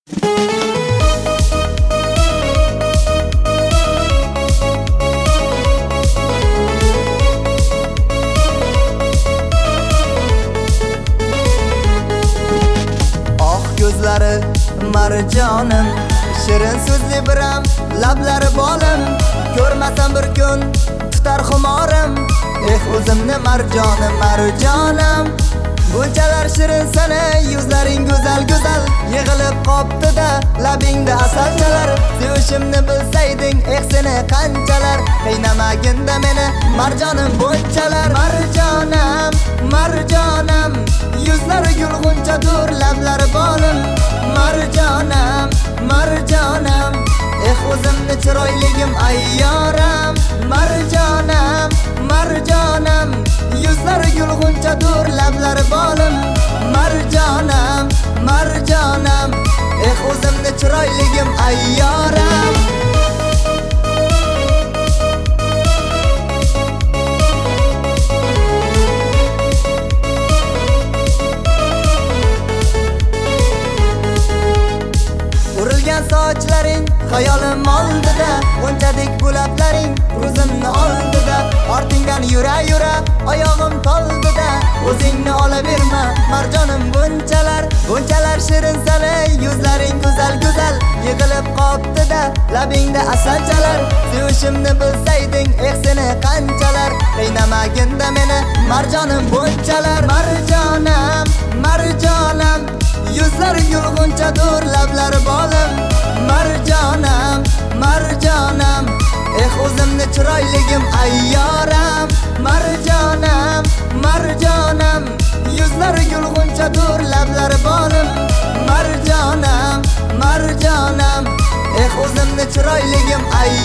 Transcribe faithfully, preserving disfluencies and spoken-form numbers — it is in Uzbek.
Ko'zlari marjonim, shirin so'zli biram, lablari bolim. Ko'rmasam bir kun tutar xumorim. Eh o'zimni marjonim, marjonim. Bunchalar shirin sana, yuzlaring go'zal go'zal. Yig'ilib qopti-da labingda asalchalar. Sevishimni bilsayding, eh seni qanchalar. Qiynamaginda meni marjonim bunchalar. Marjonim, marjonim. Yuzlari gulg'unchadur, lablari bolim. Marjonim, marjonim. Eh o'zimni chiroyligim ayyoram. Marjonim, marjonim. Yuzlari gulg'unchadur, lablari bolim. Marjonim, marjonim. Eh o'zimni chiroyligim ayyoram. Urilgan sochlaring xayolim oldida, o'nchadek bulablaring ko'zimni oldida. Ortingdan yura-yura oyog'im toldida. O'zingni olaverma marjonim bunchalar. Bunchalar shirin sana, yuzlaring go'zal go'zal. Yig'ilib qopti-da labingda asalchalar. Sevishimni bilsayding, eh seni qanchalar. Qiynamaginda meni marjonim bunchalar. Marjonim, marjonim. Yuzlari gulg'unchadur, lablari bolim. Marjonim, marjonim. Eh o'zimni chiroyligim ayyoram. Marjonim, marjonim. Yuzlari gulg'unchadur, lablari bolim. Marjonim, marjonim. Eh o'zimni chiroyligim ayyoram.